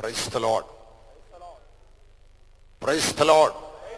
Price the lord, praise the lord.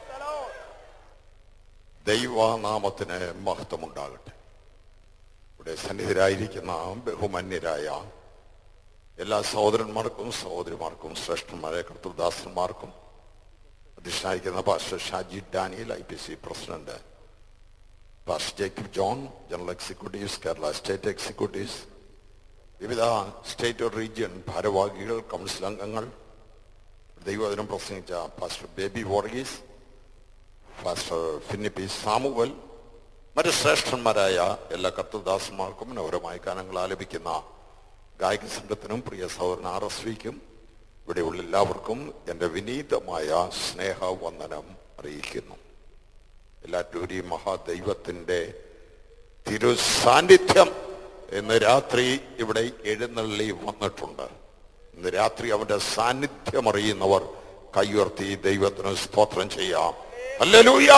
ദൈവനാമത്തിന് മഹത്വമുണ്ടാകട്ടെ. ഇവിടെ സന്നിഹിതരായിരിക്കുന്ന ബഹുമാന്യരായ എല്ലാ സഹോദരന്മാർക്കും സഹോദരിമാർക്കും ശ്രേഷ്ഠന്മാരെ കർത്തൃദാസന്മാർക്കും അധ്യക്ഷനായിരിക്കുന്ന pastor Shaji Daniel IPC president, pastor Jacob John general executives, Kerala state executives, വിവിധ സ്റ്റേറ്റ് റീജിയൻ ഭാരവാഹികൾ, കൗൺസിൽ അംഗങ്ങൾ, ദൈവവചനം പ്രസംഗിച്ച പാസ്റ്റർ ബേബി വർഗീസ്, പാസ്റ്റർ ഫിന്നിപ്പി സാമുവൽ, മറ്റ് ശ്രേഷ്ഠന്മാരായ എല്ലാ കർത്തൃദാസന്മാർക്കും മനോഹരമായ ഗാനങ്ങൾ ആലപിക്കുന്ന ഗായക സംഘത്തിനും പ്രിയ സഹോദരൻ RSVക്കും ഇവിടെയുള്ള എല്ലാവർക്കും എൻ്റെ വിനീതമായ സ്നേഹവന്ദനം അറിയിക്കുന്നു. എല്ലാറ്റൂരി മഹാദൈവത്തിൻ്റെ തിരുസാന്നിധ്യം ഇന്ന് രാത്രി ഇവിടെ എഴുന്നള്ളി വന്നിട്ടുണ്ട്. ഇന്ന് രാത്രി അവന്റെ സാന്നിധ്യം അറിയുന്നവർ കൈയുയർത്തി ദൈവത്തിന് സ്തോത്രം ചെയ്യാം. ഹല്ലേലൂയ.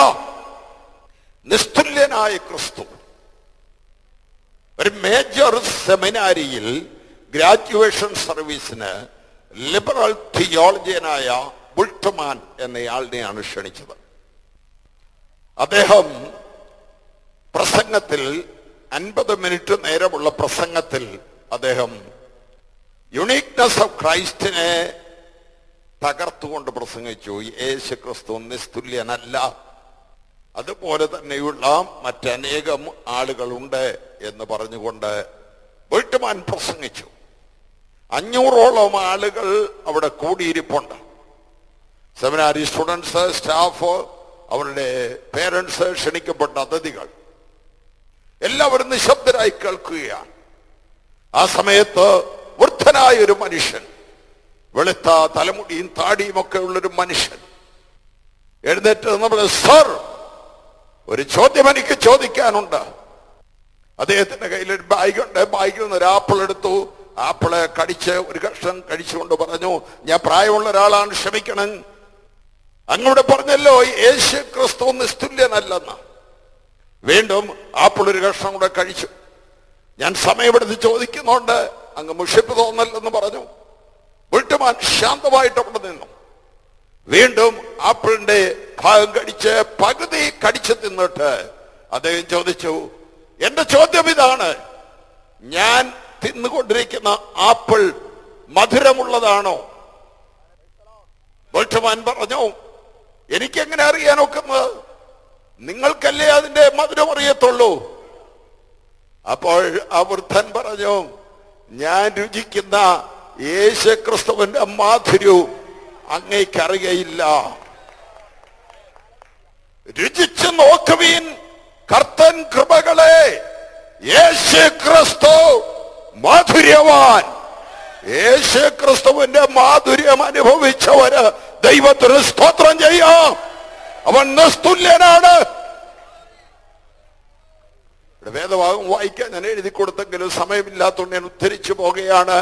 നിസ്തുല്യനായ ക്രിസ്തു ഒരു മേജർ സെമിനാരിയിൽ ഗ്രാജുവേഷൻ സർവീസിന് ലിബറൽ തിയോളജിയനായ ബുൾട്ടമാൻ എന്നയാളിനെയാണ് ക്ഷണിച്ചത്. അദ്ദേഹം പ്രസംഗത്തിൽ 50 മിനിറ്റ് നേരമുള്ള പ്രസംഗത്തിൽ അദ്ദേഹം യുണീക്നെസ് ഓഫ് ക്രൈസ്റ്റിനെ തകർത്തുകൊണ്ട് പ്രസംഗിച്ചു. യേശു ക്രിസ്തു നിസ്തുല്യനല്ല, അതുപോലെ തന്നെയുള്ള മറ്റനേകം ആളുകളുണ്ട് എന്ന് പറഞ്ഞുകൊണ്ട് ബുൾട്ടമാൻ പ്രസംഗിച്ചു. 500ഓളം ആളുകൾ അവിടെ കൂടിയിരിപ്പുണ്ട്. സെമിനാരി സ്റ്റുഡൻസ്, സ്റ്റാഫ്, അവരുടെ പേരൻസ്, ക്ഷണിക്കപ്പെട്ട അതിഥികൾ എല്ലാവരും നിശബ്ദരായി കേൾക്കുകയാണ്. ആ സമയത്ത് വൃദ്ധനായ ഒരു മനുഷ്യൻ, വെളുത്ത തലമുടിയും താടിയും ഒക്കെ ഉള്ളൊരു മനുഷ്യൻ എഴുന്നേറ്റ് നമ്മൾ, സർ, ഒരു ചോദ്യം എനിക്ക് ചോദിക്കാനുണ്ട്. അദ്ദേഹത്തിന്റെ കയ്യിലൊരു ബാഗുണ്ട്. ബാഗിൽ നിന്ന് ഒരു ആപ്പിൾ എടുത്തു. ആപ്പിള് കടിച്ച് ഒരു കഷ്ണം കഴിച്ചുകൊണ്ട് പറഞ്ഞു, ഞാൻ പ്രായമുള്ള ഒരാളാണ്, ക്ഷമിക്കണം. അങ്ങോട്ട് പറഞ്ഞല്ലോ യേശു ക്രിസ്തു നിസ്തുല്യനല്ലെന്ന്. വീണ്ടും ആപ്പിൾ ഒരു കഷ്ണം കൂടെ കഴിച്ചു. ഞാൻ സമയമെടുത്ത് ചോദിക്കുന്നുണ്ട്, അങ്ങ് മുഷിപ്പ് തോന്നല്ലെന്ന് പറഞ്ഞു. ബുൾട്ടമാൻ ശാന്തമായിട്ട് അവിടെ നിന്നു. വീണ്ടും ആപ്പിളിന്റെ ഭാഗം കടിച്ച് പകുതി കടിച്ചു തിന്നിട്ട് അദ്ദേഹം ചോദിച്ചു, എന്റെ ചോദ്യം ഇതാണ്, ഞാൻ തിന്നുകൊണ്ടിരിക്കുന്ന ആപ്പിൾ മധുരമുള്ളതാണോ? ബുൾട്ടമാൻ പറഞ്ഞു, എനിക്കെങ്ങനെ അറിയാനൊക്കുന്നത്? നിങ്ങൾക്കല്ലേ അതിന്റെ മധുരം അറിയത്തുള്ളൂ. അപ്പോൾ ആ വൃദ്ധൻ പറഞ്ഞു, ഞാൻ രുചിക്കുന്ന യേശു ക്രിസ്തുവിന്റെ മാധുര്യവും അങ്ങേക്കറിയയില്ല. രുചിച്ചു നോക്കുവീൻ കർത്തൻ കൃപകളെ, യേശു ക്രിസ്തു മാധുര്യവാൻ. യേശു ക്രിസ്തുവിന്റെ മാധുര്യം അനുഭവിച്ചവര് ദൈവത്തിന് സ്തോത്രം ചെയ്യാം. അവൻ നിസ്തുല്യനാണ്. വേദഭാഗം വായിക്കാൻ ഞാൻ എഴുതി കൊടുത്തെങ്കിലും സമയമില്ലാത്തതുകൊണ്ട് ഞാൻ ഉദ്ധരിച്ചു പോകുകയാണ്.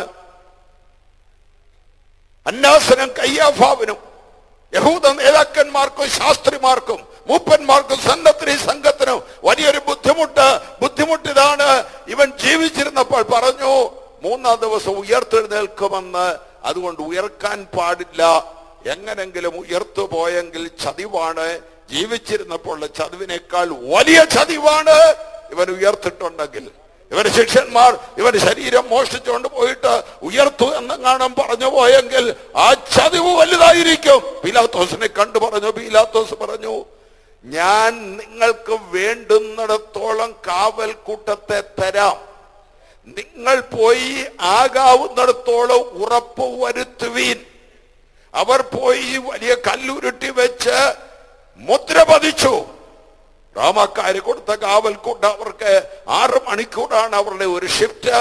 അന്നാസിനും കയ്യാഫാവിനും യഹൂദ നേതാക്കന്മാർക്കും ശാസ്ത്രിമാർക്കും മൂപ്പന്മാർക്കും സന്നദ്ധി സംഘത്തിനും വലിയൊരു ബുദ്ധിമുട്ട് ഇതാണ്. ഇവൻ ജീവിച്ചിരുന്നപ്പോൾ പറഞ്ഞു 3-ാം ദിവസം ഉയർത്തെഴുന്നേൽക്കുമെന്ന്. അതുകൊണ്ട് ഉയർക്കാൻ പാടില്ല. എങ്ങനെങ്കിലും ഉയർത്തു പോയെങ്കിൽ ചതിവാണ്. ജീവിച്ചിരുന്നപ്പോൾ ചതിവിനേക്കാൾ വലിയ ചതിവാണ് ഇവൻ ഉയർത്തിട്ടുണ്ടെങ്കിൽ. ഇവന്റെ ശിഷ്യന്മാർ ഇവന്റെ ശരീരം മോഷ്ടിച്ചുകൊണ്ട് പോയിട്ട് ഉയർത്തു എന്നെങ്ങാനും പറഞ്ഞു പോയെങ്കിൽ ആ ചതിവ് വലുതായിരിക്കും. പീലാത്തോസിനെ കണ്ടു പറഞ്ഞു. പീലാത്തോസ് പറഞ്ഞു, ഞാൻ നിങ്ങൾക്ക് വേണ്ടുന്നിടത്തോളം കാവൽ കൂട്ടത്തെ തരാം. നിങ്ങൾ പോയി ആകാവുന്നിടത്തോളം ഉറപ്പ് വരുത്തുവീൻ. അവർ പോയി വലിയ കല്ലുരുട്ടി വെച്ച് മുദ്ര പതിച്ചു. റോമാക്കാര് കൊടുത്ത കാവൽക്കൂട്ടം അവർക്ക് 6 മണിക്കൂറാണ് അവരുടെ ഒരു ഷിഫ്റ്റ്.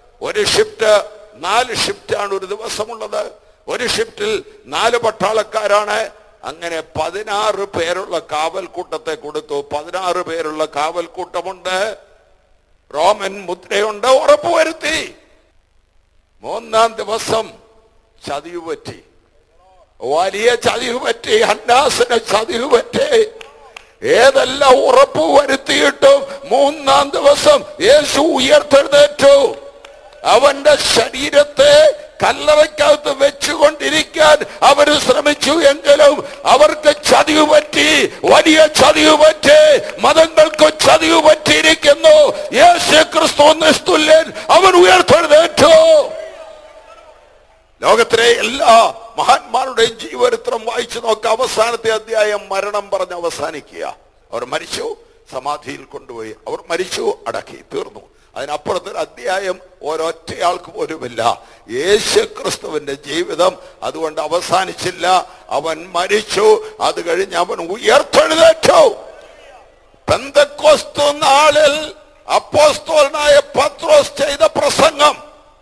4 ഷിഫ്റ്റാണ് ഒരു ദിവസമുള്ളത്. ഒരു ഷിഫ്റ്റിൽ 4 പട്ടാളക്കാരാണ്. അങ്ങനെ 16 പേരുള്ള കാവൽക്കൂട്ടത്തെ കൊടുത്തു. 16 പേരുള്ള കാവൽക്കൂട്ടമുണ്ട്. റോമൻ മുദ്രയുണ്ട്. ഉറപ്പുവരുത്തി. 3-ാം ദിവസം ചതിവ് പറ്റി. വലിയ ചതിവ് പറ്റി. അന്നാസിന് ചതിവ് പറ്റി. ഏതെല്ലാം ഉറപ്പ് വരുത്തിയിട്ടും 3-ാം ദിവസം യേശു ഉയർത്തെഴുന്നേറ്റു. അവന്റെ ശരീരത്തെ കല്ലറയ്ക്കകത്ത് വെച്ചുകൊണ്ടിരിക്കാൻ അവർ ശ്രമിച്ചു എങ്കിലും അവർക്ക് ചതിവ് പറ്റി, വലിയ ചതിവ് പറ്റി. മതങ്ങൾക്ക് ചതിവ് പറ്റിയിരിക്കുന്നു. യേശു ക്രിസ്തു നിസ്തുല്യൻ, അവൻ ഉയർത്തെഴുന്നേറ്റു. ലോകത്തിലെ എല്ലാ മഹാന്മാരുടെയും ജീവചരിത്രം വായിച്ചു നോക്കുക. അവസാനത്തെ അധ്യായം മരണം പറഞ്ഞ് അവസാനിക്കുക. അവർ മരിച്ചു, സമാധിയിൽ കൊണ്ടുപോയി. അവർ മരിച്ചു, അടക്കി, തീർന്നു. അതിനപ്പുറത്തൊരു അധ്യായം ഒരൊറ്റയാൾക്ക് പോലുമില്ല. യേശു ക്രിസ്തുവിന്റെ ജീവിതം അതുകൊണ്ട് അവസാനിച്ചില്ല. അവൻ മരിച്ചു, അത് കഴിഞ്ഞ് അവൻ ഉയർത്തെഴുന്നേറ്റു. പെന്തക്കോസ്ത് നാളിൽ അപ്പോസ്തലനായ പത്രോസ് ചെയ്ത പ്രസംഗം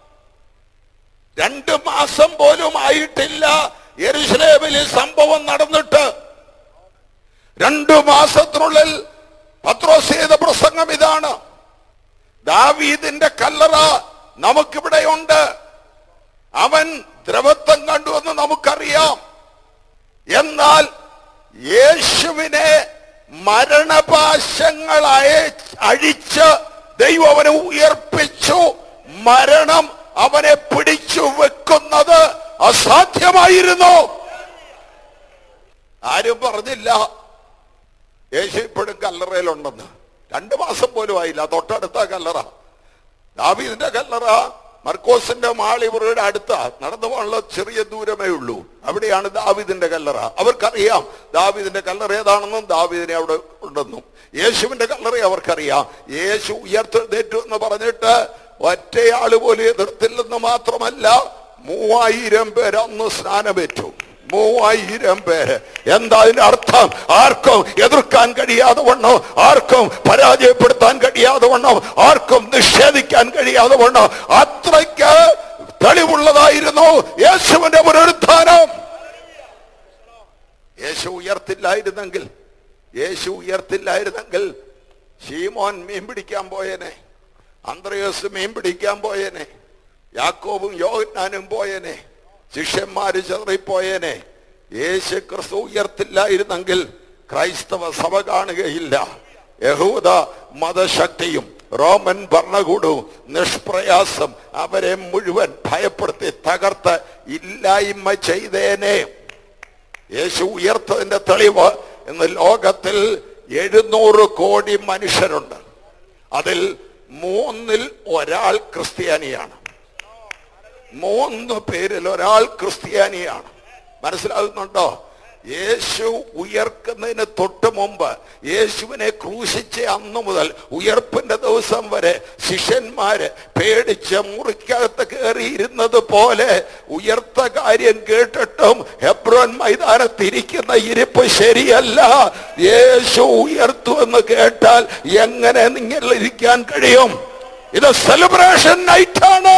2 മാസം പോലും ആയിട്ടില്ല യെരുശലേമിൽ ഈ സംഭവം നടന്നിട്ട്. 2 മാസത്തിനുള്ളിൽ പത്രോസ് ചെയ്ത പ്രസംഗം ഇതാണ്: ദാവീദിന്റെ കല്ലറ നമുക്കിവിടെയുണ്ട്. അവൻ ദ്രവത്വം കണ്ടുവെന്ന് നമുക്കറിയാം. എന്നാൽ യേശുവിനെ മരണപാശങ്ങളായി അഴിച്ച് ദൈവം അവനെ ഉയർപ്പിച്ചു. മരണം അവനെ പിടിച്ചു വെക്കുന്നത് അസാധ്യമായിരുന്നു. ആരും പറഞ്ഞില്ല യേശു ഇപ്പോഴും കല്ലറയിലുണ്ടെന്ന്. 2 മാസം പോലും ആയില്ല. തൊട്ടടുത്ത കല്ലറ, ദാവീദിന്റെ കല്ലറ, മർക്കോസിന്റെ മാൾ ഇവരുടെ അടുത്ത നടന്നു പോകാനുള്ള ചെറിയ ദൂരമേ ഉള്ളൂ. അവിടെയാണ് ദാവീദിന്റെ കല്ലറ. അവർക്കറിയാം ദാവീദിന്റെ കല്ലറ ഏതാണെന്നും ദാവീദിനെ അവിടെ ഉണ്ടെന്നും. യേശുവിന്റെ കല്ലറ അവർക്കറിയാം. യേശു ഉയർത്തെഴുന്നേറ്റു എന്ന് പറഞ്ഞിട്ട് ഒറ്റയാള് പോലും എതിർത്തില്ലെന്ന് മാത്രമല്ല, 3000 പേര് അന്ന് സ്നാനമേറ്റു. 3000 പേര്. എന്താ അതിന്റെ അർത്ഥം? ആർക്കും എതിർക്കാൻ കഴിയാതെ വണ്ണം, ആർക്കും പരാജയപ്പെടുത്താൻ കഴിയാതെ വണ്ണം, ആർക്കും നിഷേധിക്കാൻ കഴിയാതെ വണ്ണം അത്രയ്ക്ക് തെളിവുള്ളതായിരുന്നു യേശുവിന്റെ പുനരുത്ഥാനം. യേശു ഉയർത്തില്ലായിരുന്നെങ്കിൽ ശീമോൻ മീൻ പിടിക്കാൻ പോയേനെ, അന്ത്രയോസ് മീൻ പിടിക്കാൻ പോയേനെ, യാക്കോബും യോഹന്നാനും പോയേനെ, ശിഷ്യന്മാര് ചെറിപ്പോയേനെ. യേശു ക്രിസ്തു ഉയർത്തില്ലായിരുന്നെങ്കിൽ ക്രൈസ്തവ സഭ കാണുകയില്ല. യഹൂദ മതശക്തിയും റോമൻ ഭരണകൂടവും നിഷ്പ്രയാസം അവരെ മുഴുവൻ ഭയപ്പെടുത്തി തകർത്ത് ഇല്ലായ്മ ചെയ്തേനെ. യേശു ഉയർത്തതിന്റെ തെളിവ് ഇന്ന് ലോകത്തിൽ 700 കോടി മനുഷ്യരുണ്ട്. അതിൽ 3-ൽ 1 ക്രിസ്ത്യാനിയാണ്. 3 പേരിൽ 1 ക്രിസ്ത്യാനിയാണ്. മനസ്സിലാകുന്നുണ്ടോ? യേശു ഉയർക്കുന്നതിന് തൊട്ട് മുമ്പ്, യേശുവിനെ ക്രൂശിച്ച അന്ന് മുതൽ ഉയർപ്പിന്റെ ദിവസം വരെ ശിഷ്യന്മാര് പേടിച്ച് മുറിക്കകത്ത് കയറിയിരുന്നത് പോലെ ഉയർത്ത കാര്യം കേട്ടിട്ടും ഹെബ്രോൻ മൈതാനത്തിരിക്കുന്ന ഇരിപ്പ് ശരിയല്ല. യേശു ഉയർത്തു എന്ന് കേട്ടാൽ എങ്ങനെ നിങ്ങൾ ഇരിക്കാൻ കഴിയും? ഇത് സെലിബ്രേഷൻ നൈറ്റാണ്.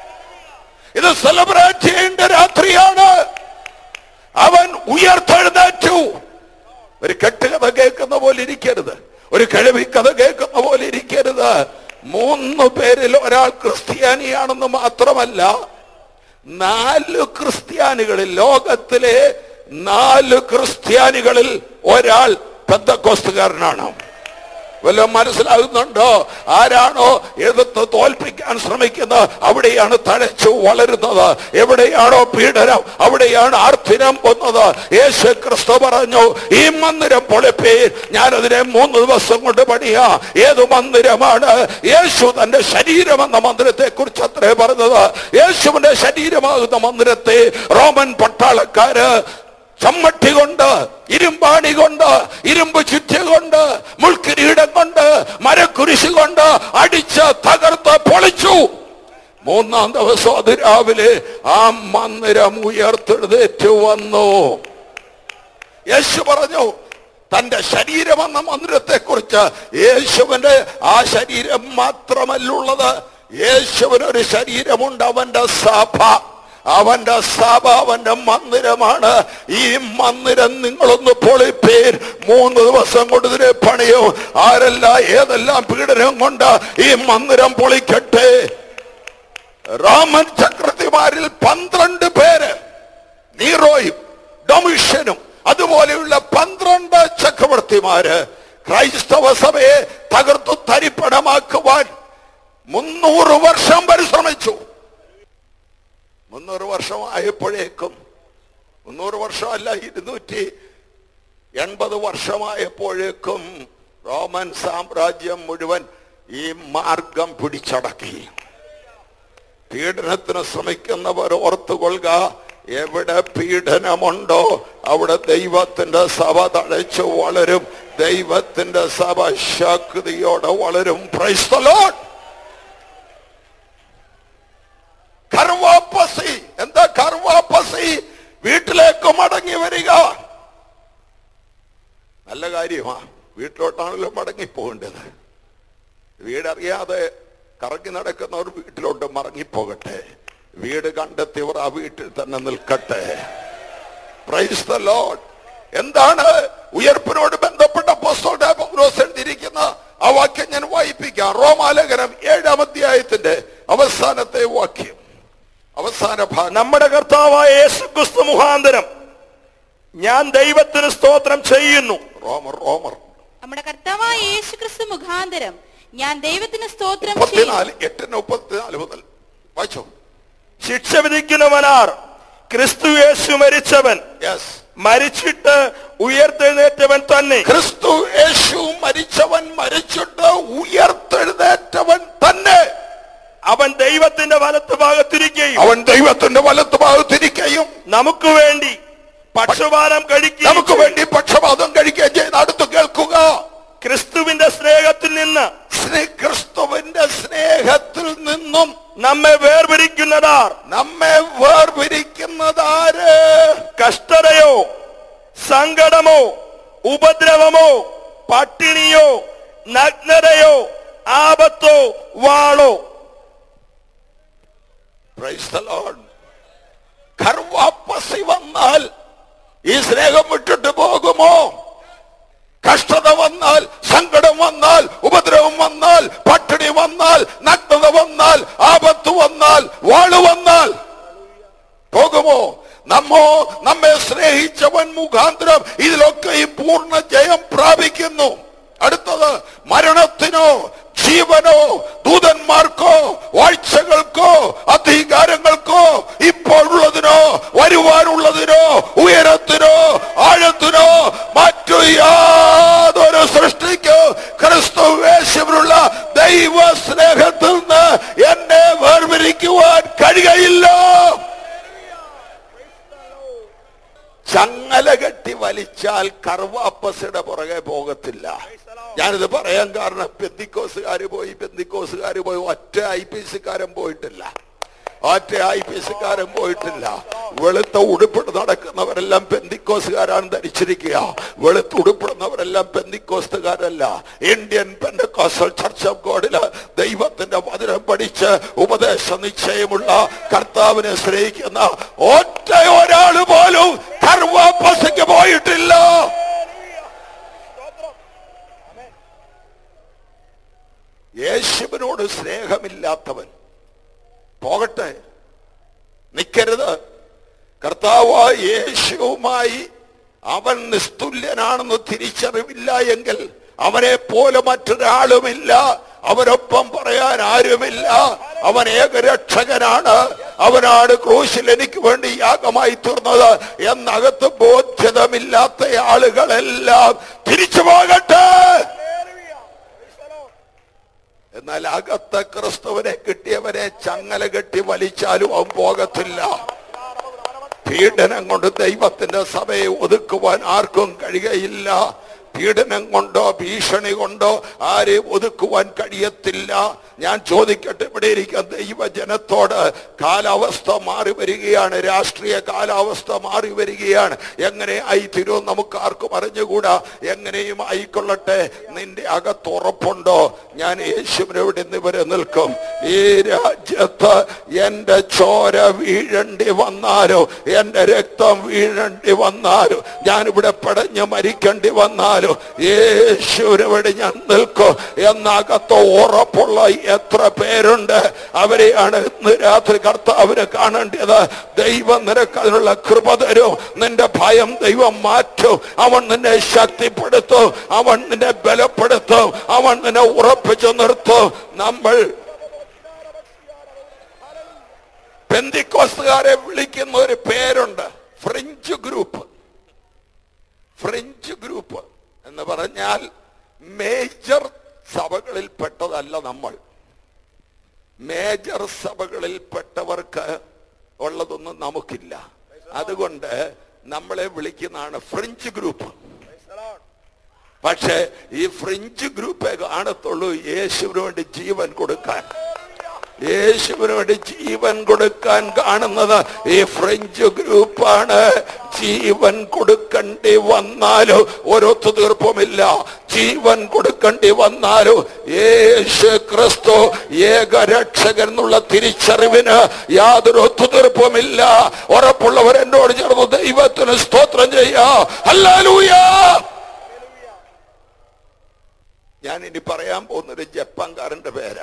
ഇത് സെലിബ്രേറ്റ് ചെയ്യേണ്ട രാത്രിയാണ്. അവൻ ഉയർത്തെഴുന്നേറ്റു. ഒരു കെട്ടുകഥ കേൾക്കുന്ന പോലെ ഇരിക്കരുത്, ഒരു കിഴവി കഥ കേൾക്കുന്ന പോലെ ഇരിക്കരുത്. 3 പേരിൽ 1 ക്രിസ്ത്യാനിയാണെന്ന് മാത്രമല്ല, 4 ക്രിസ്ത്യാനികളിൽ, ലോകത്തിലെ 4 ക്രിസ്ത്യാനികളിൽ 1 പെന്തക്കോസ്തുകാരനാണ്. വല്ലതും മനസ്സിലാകുന്നുണ്ടോ? ആരാണോ എതിർത്ത് തോൽപ്പിക്കാൻ ശ്രമിക്കുന്നത് അവിടെയാണ് തഴച്ചു വളരുന്നത്. എവിടെയാണോ പീഡനം അവിടെയാണ് ആർത്തിനം പൊന്നത്. യേശു ക്രിസ്തു പറഞ്ഞു, ഈ മന്ദിരം പൊളിപ്പീൻ, ഞാനതിനെ 3 ദിവസം കൊണ്ട് പണിയാ. ഏത് മന്ദിരമാണ്? യേശു തന്റെ ശരീരമെന്ന മന്ദിരത്തെ കുറിച്ച് അത്രേ പറഞ്ഞത്. യേശുവിന്റെ ശരീരമാകുന്ന മന്ദിരത്തെ റോമൻ പട്ടാളക്കാര് ചമ്മട്ടി കൊണ്ട്, ഇരുമ്പാണി കൊണ്ട്, ഇരുമ്പ് ചുറ്റ കൊണ്ട്, മുൾക്കിരീടം കൊണ്ട്, മരക്കുരിശ് കൊണ്ട് അടിച്ച് തകർത്ത് പൊളിച്ചു. 3-ാം ദിവസം അതിരാവിലെ ആ മന്ദിരം ഉയർത്തെഴുന്നേറ്റു വന്നു. യേശു പറഞ്ഞു തന്റെ ശരീരമെന്ന മന്ദിരത്തെ കുറിച്ച്. യേശുവിന്റെ ആ ശരീരം മാത്രമല്ലുള്ളത്, യേശുവിനൊരു ശരീരമുണ്ട്, അവന്റെ സഭ. അവന്റെ സഭ അവന്റെ മന്ദിരമാണ്. ഈ മന്ദിരം നിങ്ങളൊന്ന് പൊളിപ്പീൻ, 3 ദിവസം കൊണ്ട് ഇതിനെ പണിയോ. ആരെല്ലാം ഏതെല്ലാം പീഡനം കൊണ്ട് ഈ മന്ദിരം പൊളിക്കട്ടെ. റോമൻ ചക്രവർത്തിമാരിൽ 12 പേര്, നീറോയും ഡൊമിഷ്യനും അതുപോലെയുള്ള 12 ചക്രവർത്തിമാര് ക്രൈസ്തവ സഭയെ തകർത്തു തരിപ്പണമാക്കുവാൻ 300 വർഷം പരിശ്രമിച്ചു. 300 വർഷമായപ്പോഴേക്കും, 300 വർഷമല്ല, 280 വർഷമായപ്പോഴേക്കും റോമൻ സാമ്രാജ്യം മുഴുവൻ ഈ മാർഗം പിടിച്ചടക്കി. പീഡനത്തിന് ശ്രമിക്കുന്നവർ ഓർത്തുകൊള്ളുക, എവിടെ പീഡനമുണ്ടോ അവിടെ ദൈവത്തിന്റെ സഭ തഴച്ചു വളരും, ദൈവത്തിന്റെ സഭ ശക്തിയോടെ വളരും. Praise the Lord. കർവാപ്പസി. എന്താ കർവാപ്പസി? വീട്ടിലേക്ക് മടങ്ങി വരിക. നല്ല കാര്യമാ, വീട്ടിലോട്ടാണല്ലോ മടങ്ങി പോകേണ്ടത്. വീടറിയാതെ കറങ്ങി നടക്കുന്നവർ വീട്ടിലോട്ട് മടങ്ങിപ്പോകട്ടെ. വീട് കണ്ടെത്തിയവർ ആ വീട്ടിൽ തന്നെ നിൽക്കട്ടെ. Praise the lord. എന്താണ് ഉയർപ്പിനോട് ബന്ധപ്പെട്ട അപ്പോസ്തലനായ പൗലോസ് എഴുതിയിരിക്കുന്ന ആ വാക്യം ഞാൻ വായിപ്പിക്കാം. റോമാലേഖനം 7-ാം അധ്യായത്തിന്റെ അവസാനത്തെ വാക്യം, അവസാന ഭാഗം. നമ്മുടെ കർത്താവായ യേശുക്രിസ്തു മുഖാന്തരം ഞാൻ ദൈവത്തിന് സ്തോത്രം ചെയ്യുന്നു. റോമർ നമ്മുടെ കർത്താവായ യേശുക്രിസ്തു മുഖാന്തരം ഞാൻ ദൈവത്തിന് സ്തോത്രം 34 മുതൽ വായിച്ചോ. ശിക്ഷ വിധിക്കുന്നവനാർ ക്രിസ്തു യേശു മരിച്ചവൻ, മരിച്ചിട്ട് ഉയർത്തെഴുന്നേറ്റവൻ തന്നെ. ക്രിസ്തു യേശു മരിച്ചവൻ, മരിച്ചിട്ട് ഉയർത്തെഴുന്നേറ്റവൻ തന്നെ. അവൻ ദൈവത്തിന്റെ വലത്തുഭാഗത്തിരിക്കുകയും നമുക്ക് വേണ്ടി പക്ഷപാതം കഴിക്കുകയും ചെയ്യുന്ന. അടുത്ത് കേൾക്കുക. ക്രിസ്തുവിന്റെ സ്നേഹത്തിൽ നിന്നും നമ്മെ വേർപിരിക്കുന്നതാര്? കഷ്ടതയോ, സങ്കടമോ, ഉപദ്രവമോ, പട്ടിണിയോ, നഗ്നതയോ, ആപത്തോ, വാളോ. Praise the Lord. കർവാപ്പസി വന്നാൽ ഈ സ്നേഹം വിട്ടിട്ട് പോകുമോ? കഷ്ടത വന്നാൽ, സങ്കടം വന്നാൽ, ഉപദ്രവം വന്നാൽ, പട്ടിണി വന്നാൽ, നഗ്നത വന്നാൽ, ആപത്ത് വന്നാൽ, വാള് വന്നാൽ പോകുമോ? നമ്മെ സ്നേഹിച്ചവൻ മുഖാന്തരം ഇതിലൊക്കെ ഈ പൂർണ്ണ ജയം പ്രാപിക്കുന്നു. അടുത്തത് മരണത്തിനോ ജീവനോ ദൂതന്മാർക്കോ വാഴ്ചകൾക്കോ അധികാരങ്ങൾക്കോ ഇപ്പോഴുള്ളതിനോ വരുവാനുള്ളതിനോ ഉയരത്തിനോ ആഴത്തിനോ മറ്റു യാതൊരു സൃഷ്ടിക്കോ ക്രിസ്തു യേശുവിലുള്ള ദൈവ സ്നേഹത്തിൽ നിന്ന് എന്നെ വേർപിരിക്കുവാൻ കഴിയുകയില്ല. ചങ്ങല കെട്ടി വലിച്ചാൽ കർവാപ്പസിയുടെ പുറകെ പോകത്തില്ല. ഞാനിത് പറയാൻ കാരണം പെന്തിക്കോസുകാർ പോയി ഒറ്റ IPC-കാരൻ പോയിട്ടില്ല. വെളുത്ത ഉടുപ്പിട്ട് നടക്കുന്നവരെല്ലാം പെന്തിക്കോസുകാരാണ് ധരിച്ചിരിക്കുക. വെളുത്ത ഉടുപ്പിടുന്നവരെല്ലാം പെന്തിക്കോസ്തുകാരല്ല. ഇന്ത്യൻ പെന്തക്കോസ്റ്റൽ ചർച്ച് ഓഫ് ഗോഡില് ദൈവത്തിന്റെ വചനം പഠിച്ച് ഉപദേശ നിശ്ചയമുള്ള കർത്താവിനെ സ്നേഹിക്കുന്ന ഒറ്റ ഒരാള് പോലും കർവാപ്പസിക്ക് പോയിട്ടില്ല. യേശുവിനോട് സ്നേഹമില്ലാത്തവൻ പോകട്ടെ, നിൽക്കരുത്. കർത്താവായ യേശുവുമായി അവൻ നിസ്തുല്യനാണെന്ന് തിരിച്ചറിവില്ല എങ്കിൽ അവനെ പോലെ മറ്റൊരാളുമില്ല, അവരൊപ്പം പറയാൻ ആരുമില്ല. അവൻ ഏകരക്ഷകനാണ്, അവനാണ് ക്രൂശിൽ എനിക്ക് വേണ്ടി യാഗമായി തീർന്നത് എന്നകത്ത് ബോധ്യതമില്ലാത്ത ആളുകളെല്ലാം തിരിച്ചു പോകട്ടെ. എന്നാൽ അകത്ത് ക്രിസ്തുവിനെ കിട്ടിയവരെ ചങ്ങല കെട്ടി വലിച്ചാലും അവൻ പോകത്തില്ല. പീഡനം കൊണ്ട് ദൈവത്തിന്റെ സഭയെ ഒതുക്കുവാൻ ആർക്കും കഴിയുകയില്ല. പീഡനം കൊണ്ടോ ഭീഷണി കൊണ്ടോ ആരെയും ഒതുക്കുവാൻ കഴിയത്തില്ല. ഞാൻ ചോദിക്കട്ടെ, ഇവിടെ ഇരിക്കുന്ന ദൈവജനത്തോട്, കാലാവസ്ഥ മാറി വരികയാണ്, രാഷ്ട്രീയ കാലാവസ്ഥ മാറി വരികയാണ്. എങ്ങനെ ആയിത്തീരും നമുക്ക് ആർക്കും അറിഞ്ഞുകൂടാ. എങ്ങനെയും ആയിക്കൊള്ളട്ടെ. നിന്റെ അകത്തുറപ്പുണ്ടോ? ഞാൻ യേശുവിനെ ഇവിടെ നിവരെ നിൽക്കും. ഈ രാജ്യത്ത് എന്റെ ചോര വീഴേണ്ടി വന്നാലോ, എന്റെ രക്തം വീഴേണ്ടി വന്നാലോ, ഞാനിവിടെ പടഞ്ഞ് മരിക്കേണ്ടി വന്നാലോ യേശുവിനെവിടെ ഞാൻ നിൽക്കും എന്നകത്ത് ഉറപ്പുള്ള എത്ര പേരുണ്ട്? അവരെയാണ് ഇന്ന് രാത്രി കർത്താവിനെ കാണേണ്ടത്. ദൈവം നിനക്ക് അതിനുള്ള കൃപ തരും. നിന്റെ ഭയം ദൈവം മാറ്റും. അവൻ നിന്നെ ശക്തിപ്പെടുത്തും, അവൻ നിന്നെ ബലപ്പെടുത്തും, അവൻ നിന്നെ ഉറപ്പിച്ചു നിർത്തും. നമ്മൾ പെന്തിക്കോസ്തുകാരെ വിളിക്കുന്ന ഒരു പേരുണ്ട്, ഫ്രഞ്ച് ഗ്രൂപ്പ്. ഫ്രഞ്ച് ഗ്രൂപ്പ് എന്ന് പറഞ്ഞാൽ മേജർ സഭകളിൽ പെട്ടതല്ല നമ്മൾ. മേജർ സഭകളിൽ പെട്ടവർക്ക് ഉള്ളതൊന്നും നമുക്കില്ല. അതുകൊണ്ട് നമ്മളെ വിളിക്കുന്നതാണ് ഫ്രഞ്ച് ഗ്രൂപ്പ്. പക്ഷെ ഈ ഫ്രഞ്ച് ഗ്രൂപ്പേ കാണത്തുള്ളൂ യേശുവിന് വേണ്ടി ജീവൻ കൊടുക്കാൻ. യേശുവിന് വേണ്ടി ജീവൻ കൊടുക്കാൻ കാണുന്നത് ഈ ഫ്രഞ്ച് ഗ്രൂപ്പാണ്. ജീവൻ കൊടുക്കേണ്ടി വന്നാലോ ഒരൊത്തുതീർപ്പുമില്ല. ജീവൻ കൊടുക്കേണ്ടി വന്നാലോ യേശു ക്രിസ്തു ഏകരക്ഷകൻ എന്നുള്ള തിരിച്ചറിവിന് യാതൊരു ഒത്തുതീർപ്പുമില്ല. ഉറപ്പുള്ളവർ എന്നോട് ചേർന്ന് ദൈവത്തിന് സ്തോത്രം ചെയ്യാ. ഹല്ലേലൂയ. ഞാൻ ഇനി പറയാൻ പോകുന്നൊരു ജപ്പാൻകാരന്റെ പേരാ,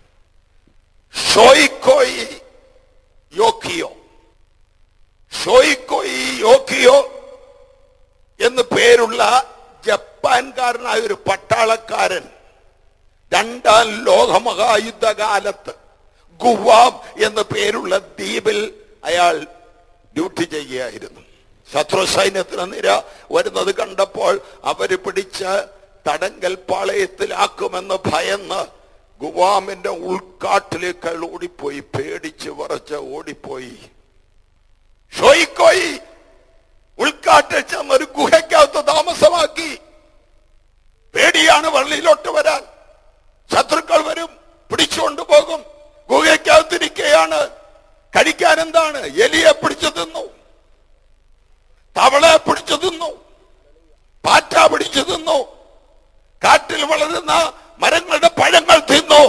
ഷോയിക്കോയി യോക്കിയോ. ഷോയിക്കോയി യോക്കിയോ എന്ന് പേരുള്ള ജപ്പാൻകാരനായ ഒരു പട്ടാളക്കാരൻ രണ്ടാം ലോകമഹായുദ്ധകാലത്ത് ഗുവാം എന്ന പേരുള്ള ദ്വീപിൽ അയാൾ ഡ്യൂട്ടി ചെയ്യുകയായിരുന്നു. ശത്രു സൈന്യത്തിന് നിര വരുന്നത് കണ്ടപ്പോൾ അവര് പിടിച്ച് തടങ്കൽ പാളയത്തിലാക്കുമെന്ന് ഭയന്ന് ഗുവാമിന്റെ ഉൾക്കാട്ടിലേക്ക് ഓടിപ്പോയി. പേടിച്ച് വിറച്ച് ഓടിപ്പോയി. ഷോയിക്കോയി ഉൾക്കാട്ടിൽ ചെന്നൊരു ഗുഹയ്ക്കകത്ത് താമസമാക്കി. പേടിയാണ് വെള്ളിയിലോട്ട് വരാൻ. ശത്രുക്കൾ വരും, പിടിച്ചുകൊണ്ട് പോകും. ഗുഹയ്ക്കകത്തിരിക്കുകയാണ്. കഴിക്കാൻ എന്താണ്? എലിയെ പിടിച്ചു തിന്നു, തവളയെ പിടിച്ചു തിന്നു, പാറ്റ പിടിച്ചു തിന്നു, കാട്ടിൽ വളരുന്ന മരങ്ങളുടെ പഴങ്ങൾ തിന്നു.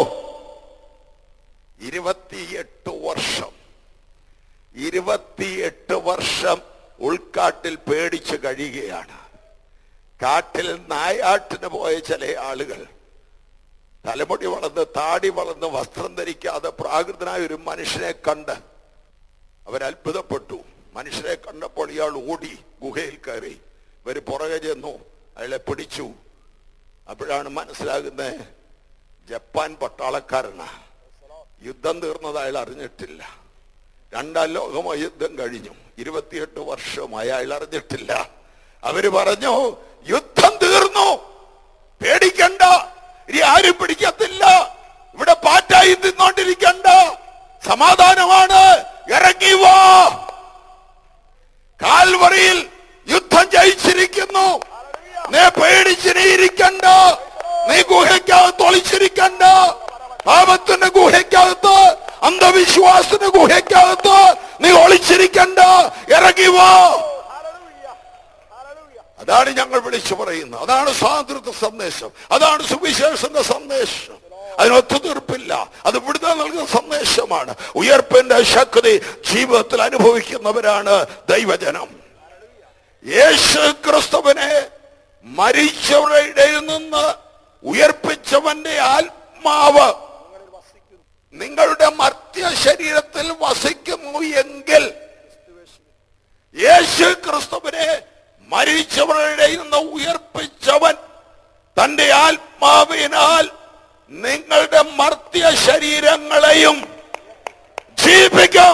28 വർഷം ഉൾക്കാട്ടിൽ പേടിച്ച് കഴിയുകയാണ്. കാട്ടിൽ നായാട്ടിന് പോയ ചില ആളുകൾ തലമുടി വളർന്ന് താടി വളർന്ന് വസ്ത്രം ധരിക്കാതെ പ്രാകൃതനായ ഒരു മനുഷ്യനെ കണ്ട് അവരത്ഭുതപ്പെട്ടു. മനുഷ്യനെ കണ്ടപ്പോൾ ഇയാൾ ഓടി ഗുഹയിൽ കയറി. ഇവര് പുറകെ ചെന്നു, അയാളെ പിടിച്ചു. അപ്പോഴാണ് മനസ്സിലാകുന്നത് ജപ്പാൻ പട്ടാളക്കാരനാ. യുദ്ധം തീർന്നത് അയാൾ അറിഞ്ഞിട്ടില്ല. രണ്ടാം ലോകമോ യുദ്ധം കഴിഞ്ഞു. 28 വർഷമായി അയാൾ അറിഞ്ഞിട്ടില്ല. അവര് പറഞ്ഞു, യുദ്ധം തീർന്നു, പേടിക്കണ്ട, ഇനി ആരും പിടിക്കത്തില്ല, ഇവിടെ പാറ്റായി തിന്നോണ്ടിരിക്കണ്ട, സമാധാനമാണ്, ഇറങ്ങി വാ. കാൽവറിയിൽ യുദ്ധം ജയിച്ചിരിക്കുന്നു. നീ പേടിച്ചിരിക്കണ്ട, നീ ഗുഹയ്ക്കകത്ത് ഒളിച്ചിരിക്കണ്ട. പാപത്തിന്റെ ഗുഹയ്ക്കകത്ത്, അന്ധവിശ്വാസത്തിന്റെ ഗുഹയ്ക്കകത്ത് നീ ഒളിച്ചിരിക്കണ്ട, ഇറങ്ങി വാ. അതാണ് ഞങ്ങൾ വിളിച്ചു പറയുന്നത്. അതാണ് സ്വാതന്ത്ര്യ സന്ദേശം. അതാണ് സുവിശേഷന്റെ സന്ദേശം. അതിനൊത്തുതീർപ്പില്ല. അത് വിടുതൽ നൽകുന്ന സന്ദേശമാണ്. ഉയർപ്പിന്റെ ശക്തി ജീവിതത്തിൽ അനുഭവിക്കുന്നവരാണ് ദൈവജനം. യേശു ക്രിസ്തുവിനെ മരിച്ചവരുടെ ഇടയിൽ നിന്ന് ഉയർപ്പിച്ചവന്റെ ആത്മാവ് നിങ്ങളുടെ മർത്യ ശരീരത്തിൽ വസിക്കുന്നു എങ്കിൽ, യേശു ക്രിസ്തുവിനെ മരിച്ചവരുടെ ഇടയിൽ നിന്ന് ഉയർപ്പിച്ചവൻ തന്റെ ആത്മാവിനാൽ നിങ്ങളുടെ മർത്യ ശരീരങ്ങളെയും ജീവിപ്പിക്കും.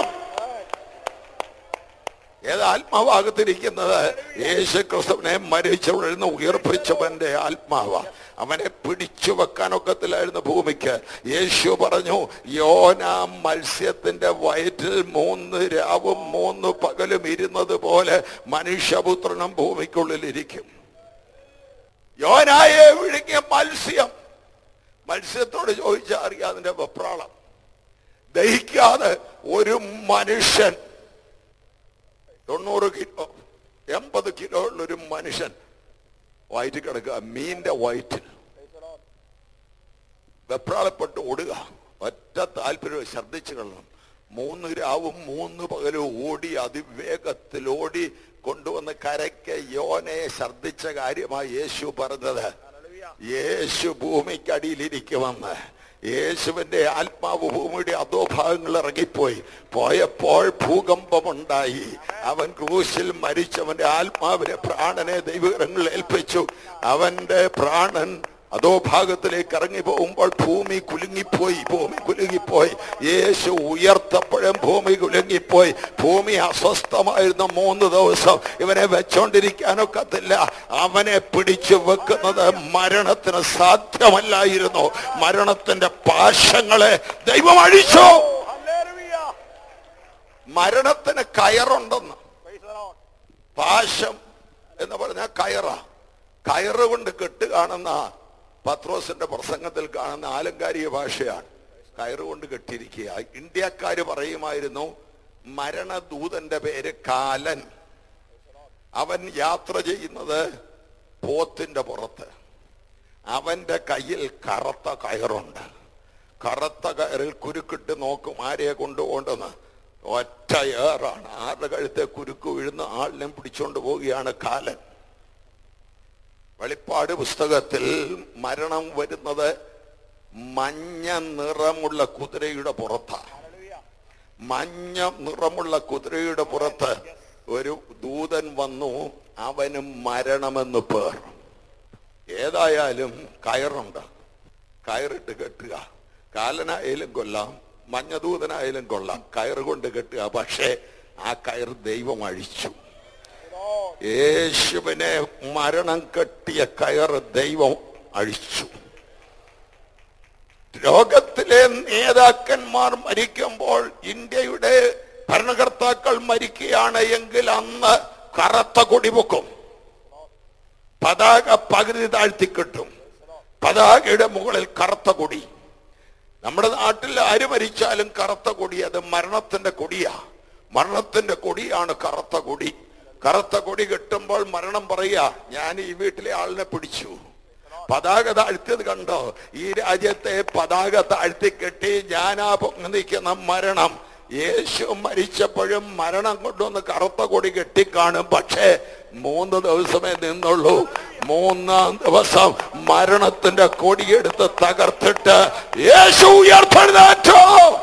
ഏത് ആത്മാവാകത്തിരിക്കുന്നത്? യേശു ക്രിസ്തുവിനെ മരിച്ചവരിൽ നിന്ന് ഉയർപ്പിച്ചവന്റെ ആത്മാവ്. അവനെ പിടിച്ചു വെക്കാനൊക്കത്തില്ലായിരുന്നു ഭൂമിക്ക്. യേശു പറഞ്ഞു, യോന മത്സ്യത്തിന്റെ വയറ്റിൽ 3 രാവും 3 പകലും ഇരുന്നത് പോലെ മനുഷ്യപുത്രനും ഭൂമിക്കുള്ളിൽ ഇരിക്കും. യോനായെ വിഴുങ്ങിയ മത്സ്യത്തോട് ചോദിച്ചാൽ അറിയാം അതിന്റെ വെപ്രാളം. ദഹിക്കാതെ ഒരു മനുഷ്യൻ 90 കിലോ 80 കിലോ ഉള്ളൊരു മനുഷ്യൻ വയറ്റിൽ കിടക്കുക, മീന്റെ വയറ്റിൽ. വെപ്രാളപ്പെട്ട് ഓടുക, ഒറ്റ താല്പര്യം, ഛർദ്ദിച്ചു കളണം. 3 രാവും 3 പകലും ഓടി, അതിവേഗത്തിൽ ഓടി കൊണ്ടുവന്ന് കരയ്ക്ക് യോനയെ ഛർദ്ദിച്ച കാര്യമായി യേശു പറഞ്ഞത്. യേശു ഭൂമിക്കടിയിലിരിക്കുമെന്ന്. യേശുവിന്റെ ആത്മാവ് ഭൂമിയുടെ അധോഭാഗങ്ങൾ ഇറങ്ങിപ്പോയി. പോയപ്പോൾ ഭൂകമ്പമുണ്ടായി. അവൻ ക്രൂശിൽ മരിച്ചവന്റെ ആത്മാവിനെ, പ്രാണനെ ദൈവകരങ്ങളിൽ ഏൽപ്പിച്ചു. അവന്റെ പ്രാണൻ അതോ ഭാഗത്തിലേക്ക് ഇറങ്ങി പോകുമ്പോൾ ഭൂമി കുലുങ്ങിപ്പോയി. യേശു ഉയർത്തപ്പോഴും ഭൂമി കുലുങ്ങിപ്പോയി. ഭൂമി അസ്വസ്ഥമായിരുന്ന 3 ദിവസം ഇവനെ വെച്ചോണ്ടിരിക്കാനൊക്കത്തില്ല. അവനെ പിടിച്ചു വെക്കുന്നത് മരണത്തിന് സാധ്യമല്ലായിരുന്നു. മരണത്തിന്റെ പാശങ്ങളെ ദൈവം അഴിച്ചു. മരണത്തിന് കയറുണ്ടെന്ന്. പാശം എന്ന് പറഞ്ഞാൽ കയറ് കൊണ്ട് കെട്ട് കാണുന്ന പത്രോസിന്റെ പ്രസംഗത്തിൽ കാണുന്ന ആലങ്കാരിക ഭാഷയാണ്. കയറുകൊണ്ട് കെട്ടിയിരിക്കുക. ഇന്ത്യക്കാര് പറയുമായിരുന്നു മരണദൂതന്റെ പേര് കാലൻ. അവൻ യാത്ര ചെയ്യുന്നത് പോത്തിന്റെ പുറത്ത്. അവന്റെ കയ്യിൽ കറുത്ത കയറുണ്ട്. കറുത്ത കയറിൽ കുരുക്കിട്ട് നോക്കും ആരെയെ കൊണ്ടുപോകണ്ടെന്ന്. ഒറ്റ ഏറാണ്. ആരുടെ കഴുത്തെ കുരുക്ക് വീഴുന്ന ആളിനെ പിടിച്ചോണ്ട് പോവുകയാണ് കാലൻ. വെളിപ്പാട് പുസ്തകത്തിൽ മരണം വരുന്നത് മഞ്ഞ നിറമുള്ള കുതിരയുടെ പുറത്താണ്. മഞ്ഞ നിറമുള്ള കുതിരയുടെ പുറത്ത് ഒരു ദൂതൻ വന്നു. അവന് മരണമെന്ന് പേർ. ഏതായാലും കയറുണ്ട്. കയറിട്ട് കെട്ടുക. കാലനായാലും കൊല്ലാം, മഞ്ഞദൂതനായാലും കൊള്ളാം. കയറ് കൊണ്ട് കെട്ടുക. പക്ഷേ ആ കയർ ദൈവം അഴിച്ചു. യേശുവിനെ മരണം കെട്ടിയ കയർ ദൈവം അഴിച്ചു. ലോകത്തിലെ നേതാക്കന്മാർ മരിക്കുമ്പോൾ, ഇന്ത്യയുടെ ഭരണകർത്താക്കൾ മരിക്കുകയാണ് എങ്കിൽ അന്ന് കറുത്ത കൊടി പൊക്കും. പതാക പകുതി താഴ്ത്തിക്കെട്ടും. പതാകയുടെ മുകളിൽ കറുത്ത കൊടി. നമ്മുടെ നാട്ടിൽ ആര് മരിച്ചാലും കറുത്ത കൊടി. അത് മരണത്തിന്റെ കൊടിയാ. മരണത്തിന്റെ കൊടിയാണ് കറുത്ത കൊടി. കറുത്ത കൊടി കെട്ടുമ്പോൾ മരണം പറയുക, ഞാൻ ഈ വീട്ടിലെ ആളിനെ പിടിച്ചു. പതാക താഴ്ത്തിയത് കണ്ടോ? ഈ രാജ്യത്തെ പതാക താഴ്ത്തി കെട്ടി ഞാനാ പൊങ്ങി നിൽക്കുന്ന മരണം. യേശു മരിച്ചപ്പോഴും മരണം കൊണ്ടൊന്ന് കറുത്ത കൊടി കെട്ടിക്കാണും. പക്ഷേ 3 ദിവസമേ നിന്നുള്ളൂ. 3-ാം ദിവസം മരണത്തിന്റെ കൊടിയെടുത്ത് തകർത്തിട്ട് യേശു ഉയർത്തെഴുന്നേറ്റു.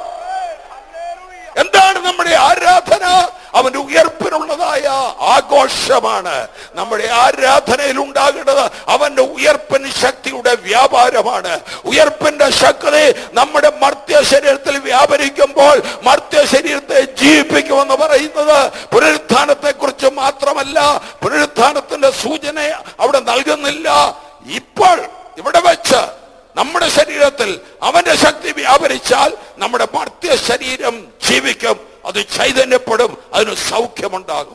എന്താണ് നമ്മുടെ ആരാധന? അവന്റെ ഉയർപ്പിനുള്ളതായ ആഘോഷമാണ് നമ്മുടെ ആരാധനയിൽ ഉണ്ടാകേണ്ടത്. അവന്റെ ഉയർപ്പിൻ ശക്തിയുടെ വ്യാപാരമാണ്. ഉയർപ്പിന്റെ ശക്തി നമ്മുടെ മർത്യ ശരീരത്തിൽ വ്യാപരിക്കുമ്പോൾ മർത്യ ശരീരത്തെ ജീവിപ്പിക്കുമെന്ന് പറയുന്നത് പുനരുത്ഥാനത്തെ കുറിച്ച് മാത്രമല്ല. പുനരുത്ഥാനത്തിന്റെ സൂചന അവിടെ നൽകുന്നില്ല. ഇപ്പോൾ ഇവിടെ വെച്ച് നമ്മുടെ ശരീരത്തിൽ അവന്റെ ശക്തി വ്യാപരിച്ചാൽ നമ്മുടെ മർത്യ ശരീരം ജീവിക്കും. അത് ചൈതന്യപ്പെടും. അതിന് സൗഖ്യമുണ്ടാകും.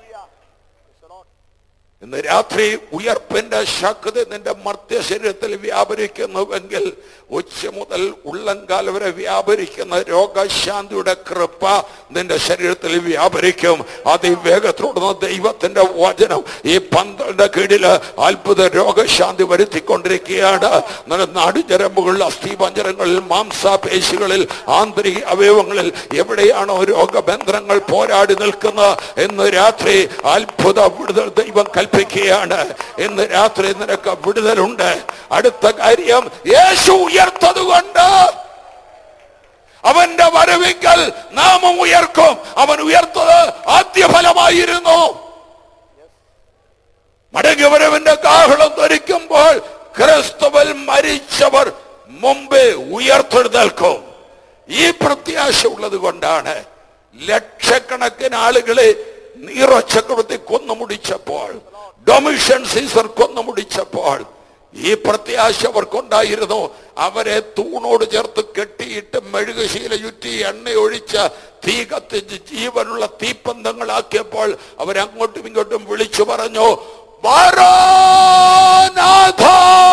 ഇന്ന് രാത്രി ഉയർപ്പിന്റെ ശക്തി നിന്റെ മർത്യ ശരീരത്തിൽ വ്യാപരിക്കുന്നുവെങ്കിൽ ഉച്ച മുതൽ ഉള്ളങ്കാൽ വരെ വ്യാപരിക്കുന്ന രോഗശാന്തിയുടെ കൃപ നിന്റെ ശരീരത്തിൽ വ്യാപരിക്കും. അതിവേഗത്തോടുന്ന ദൈവത്തിന്റെ വചനം ഈ 12 കീഴില് അത്ഭുത രോഗശാന്തി വരുത്തിക്കൊണ്ടിരിക്കുകയാണ്. നാടുഞരമ്പുകളിൽ, അസ്ഥിപഞ്ജരങ്ങളിൽ, മാംസപേശികളിൽ, ആന്തരിക അവയവങ്ങളിൽ എവിടെയാണോ രോഗബന്ധനങ്ങൾ പോരാടി നിൽക്കുന്നത്, ഇന്ന് രാത്രി അത്ഭുത വിടുതൽ ദൈവം കൽപ്പിക്കുകയാണ്. ഇന്ന് രാത്രി നിനക്ക് വിടുതലുണ്ട്. അടുത്ത കാര്യം, യേശു ഉയർത്തതുകൊണ്ട് അവന്റെ വരവിങ്കൽ നാമം ഉയർക്കും. അവൻ ഉയർത്തത് ആദ്യഫലമായിരുന്നു. മടങ്ങി വരവിന്റെ കാഹളം ധരിക്കുമ്പോൾ ക്രിസ്തുവിൽ മരിച്ചവർ മുമ്പേ ഉയർത്തെഴുന്നേൽക്കും. ഈ പ്രത്യാശ ഉള്ളത് കൊണ്ടാണ് ലക്ഷക്കണക്കിന് ആളുകളെ നീറോ ചക്രവർത്തി കൊന്നുമുടിച്ചപ്പോൾ, ഡൊമിഷ്യൻ സീസർ കൊന്നുമുടിച്ചപ്പോൾ ഈ പ്രത്യാശ അവർക്കുണ്ടായിരുന്നു. അവരെ തൂണോട് ചേർത്ത് കെട്ടിയിട്ട് മെഴുകുശീല ചുറ്റി എണ്ണയൊഴിച്ച് തീ കത്തിച്ച് ജീവനുള്ള തീപ്പന്തങ്ങളാക്കിയപ്പോൾ അവരങ്ങോട്ടും ഇങ്ങോട്ടും വിളിച്ചു പറഞ്ഞു, മാറാനാഥ.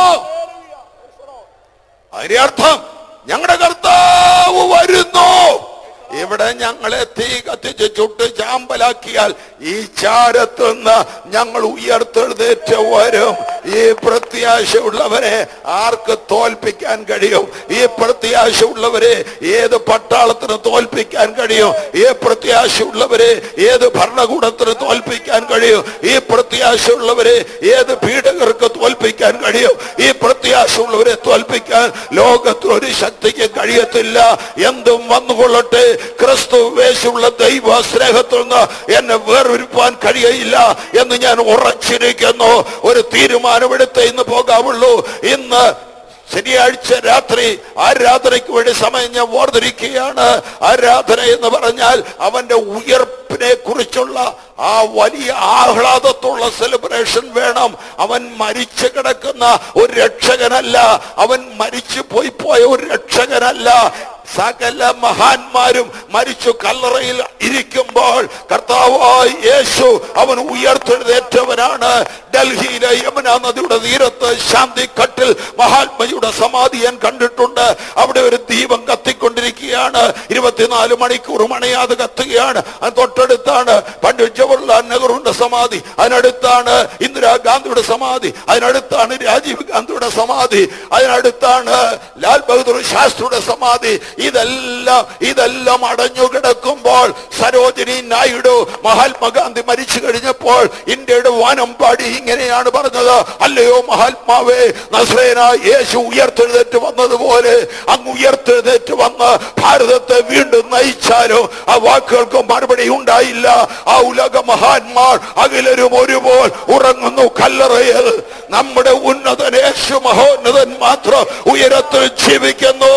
അതിന്റെ അർത്ഥം ഞങ്ങളുടെ കർത്താവ് വരുന്നു. ഇവിടെ ഞങ്ങളെ തീ കത്തിച്ച് ചുട്ട് ചാമ്പലാക്കിയാൽ ഈ ചാരത്ത് നിന്ന് ഞങ്ങൾ ഉയർത്തെഴുന്നേറ്റ് വരും. ഈ പ്രത്യാശ ഉള്ളവരെ ആർക്ക് തോൽപ്പിക്കാൻ കഴിയും? ഈ പ്രത്യാശ ഉള്ളവരെ ഏത് പട്ടാളത്തിന് തോൽപ്പിക്കാൻ കഴിയും? ഈ പ്രത്യാശ ഉള്ളവരെ ഏത് ഭരണകൂടത്തിന് തോൽപ്പിക്കാൻ കഴിയും? ഈ പ്രത്യാശ ഉള്ളവരെ ഏത് പീഡകർക്ക് തോൽപ്പിക്കാൻ കഴിയും? ഈ പ്രത്യാശ ഉള്ളവരെ തോൽപ്പിക്കാൻ ലോകത്തിൽ ഒരു ശക്തിക്ക് കഴിയത്തില്ല. എന്തും വന്നുകൊള്ളട്ടെ, ക്രിസ്തുവേശുള്ള ദൈവ സ്നേഹത്തിൽ നിന്ന് എന്നെ വേർതിരിപ്പാൻ കഴിയയില്ല എന്ന് ഞാൻ ഉറച്ചിരിക്കുന്നു. ഒരു തീരുമാനം തീരുമാനമെടുത്ത് ഇന്ന് പോകാവുള്ളൂ. ഇന്ന് ശനിയാഴ്ച രാത്രി ആരാധനയ്ക്ക് വേണ്ടി സമയം ഞാൻ വേർതിരിക്കുകയാണ്. ആരാധന എന്ന് പറഞ്ഞാൽ അവന്റെ ഉയർപ്പിനെ കുറിച്ചുള്ള ആ വലിയ ആഹ്ലാദത്തുള്ള സെലിബ്രേഷൻ വേണം. അവൻ മരിച്ചു കിടക്കുന്ന ഒരു രക്ഷകനല്ല, അവൻ മരിച്ചു പോയ ഒരു രക്ഷകനല്ല. സകല മഹാന്മാരും മരിച്ചു കല്ലറയിൽ ഇരിക്കുമ്പോൾ കർത്താവായ യേശു അവൻ ഉയർത്തെഴുന്നേറ്റവനാണ്. ഡൽഹിയിലെ യമുന നദിയുടെ തീരത്ത് ശാന്തിഘട്ടിൽ മഹാത്മയുടെ സമാധി ഞാൻ കണ്ടിട്ടുണ്ട്. അവിടെ ഒരു ദീപം കത്തിക്കൊണ്ടിരിക്കുകയാണ്. 24 മണിക്കൂർ മണയാതെ കത്തുകയാണ്. അത് തൊട്ടടുത്താണ് പണ്ഡിറ്റ് ജവഹർലാൽ നെഹ്റുവിന്റെ സമാധി, അതിനടുത്താണ് ഇന്ദിരാഗാന്ധിയുടെ സമാധി, അതിനടുത്താണ് രാജീവ് ഗാന്ധിയുടെ സമാധി, അതിനടുത്താണ് ലാൽ ബഹദൂർ ശാസ്ത്രിയുടെ സമാധി. ഇതെല്ലാം അടഞ്ഞു കിടക്കുമ്പോൾ സരോജിനി നായിഡു മഹാത്മാഗാന്ധി മരിച്ചു കഴിഞ്ഞപ്പോൾ ഇന്ത്യയുടെ വാനമ്പാടി ഇങ്ങനെയാണ് പറഞ്ഞത്: അല്ലയോ മഹാത്മാവേ, നസ്രേയനായ യേശു ഉയർത്തെഴുന്നേറ്റ് വന്നതുപോലെ അങ്ങ് ഉയർത്തെഴുന്നേറ്റ് വന്ന് ഭാരതത്തെ വീണ്ടും നയിച്ചാലോ? ആ വാക്കുകൾക്ക് മറുപടി ഉണ്ടായില്ല. ആ ഉലക മഹാന്മാർ അഖിലരും ഒരുപോൽ ഉറങ്ങുന്നു കല്ലറയിൽ. നമ്മുടെ ഉന്നതൻ യേശു മഹോന്നതൻ മാത്രം ഉയരത്തിൽ ജീവിക്കുന്നു.